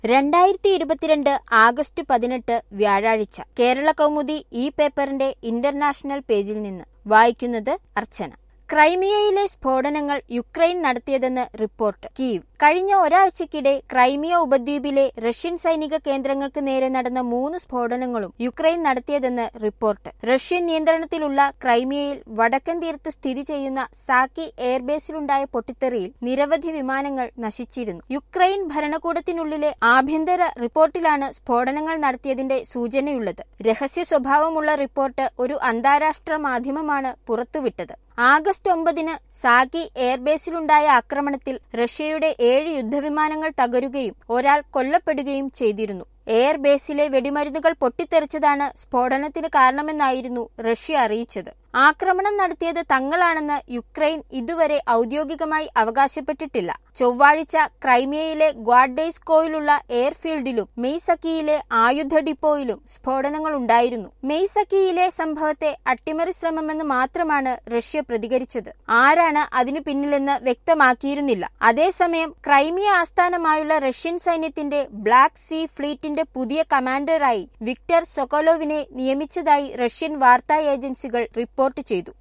2022 August 18 വ്യാഴാഴ്ച കേരള കൗമുദി ഈ പേപ്പറിന്റെ ഇന്റർനാഷണൽ പേജിൽ നിന്ന് വായിക്കുന്നത് അർച്ചന. ക്രൈമിയയിലെ സ്ഫോടനങ്ങൾ യുക്രൈൻ നടത്തിയതെന്ന് റിപ്പോർട്ട്. കീവ്. കഴിഞ്ഞ ഒരാഴ്ചക്കിടെ ക്രൈമിയ ഉപദ്വീപിലെ റഷ്യൻ സൈനിക കേന്ദ്രങ്ങൾക്ക് നേരെ നടന്ന 3 സ്ഫോടനങ്ങളും യുക്രൈൻ നടത്തിയതെന്ന് റിപ്പോർട്ട്. റഷ്യൻ നിയന്ത്രണത്തിലുള്ള ക്രൈമിയയിൽ വടക്കൻ തീരത്ത് സ്ഥിതി ചെയ്യുന്ന സാക്കി എയർബേസിലുണ്ടായ പൊട്ടിത്തെറിയിൽ നിരവധി വിമാനങ്ങൾ നശിച്ചിരുന്നു. യുക്രൈൻ ഭരണകൂടത്തിനുള്ളിലെ ആഭ്യന്തര റിപ്പോർട്ടിലാണ് സ്ഫോടനങ്ങൾ നടത്തിയതിന്റെ സൂചനയുള്ളത്. രഹസ്യ സ്വഭാവമുള്ള റിപ്പോർട്ട് ഒരു അന്താരാഷ്ട്ര മാധ്യമമാണ് പുറത്തുവിട്ടത്. ആഗസ്റ്റ് 9 സാക്കി എയർബേസിലുണ്ടായ ആക്രമണത്തിൽ റഷ്യയുടെ 7 യുദ്ധവിമാനങ്ങൾ തകരുകയും ഒരാൾ കൊല്ലപ്പെടുകയും ചെയ്തിരുന്നു. എയർബേസിലെ വെടിമരുന്നുകൾ പൊട്ടിത്തെറിച്ചതാണ് സ്ഫോടനത്തിന് കാരണമെന്നായിരുന്നു റഷ്യ അറിയിച്ചത്. ആക്രമണം നടത്തിയത് തങ്ങളാണെന്ന് യുക്രൈൻ ഇതുവരെ ഔദ്യോഗികമായി അവകാശപ്പെട്ടിട്ടില്ല. ചൊവ്വാഴ്ച ക്രൈമിയയിലെ ഗ്വാഡെയ്സ്കോയിലുള്ള എയർഫീൽഡിലും മെയ്സക്കിയിലെ ആയുധ ഡിപ്പോയിലും സ്ഫോടനങ്ങൾ ഉണ്ടായിരുന്നു. മെയ്സക്കിയിലെ സംഭവത്തെ അട്ടിമറി ശ്രമമെന്ന് മാത്രമാണ് റഷ്യ പ്രതികരിച്ചത്. ആരാണ് അതിനു പിന്നിലെന്ന് വ്യക്തമാക്കിയിരുന്നില്ല. അതേസമയം ക്രൈമിയ ആസ്ഥാനമായുള്ള റഷ്യൻ സൈന്യത്തിന്റെ ബ്ലാക്ക് സീ ഫ്ലീറ്റിന്റെ പുതിയ കമാൻഡറായി വിക്ടർ സൊക്കോലോവിനെ നിയമിച്ചതായി റഷ്യൻ വാർത്താ ഏജൻസികൾ റിപ്പോർട്ട് ചെയ്തു.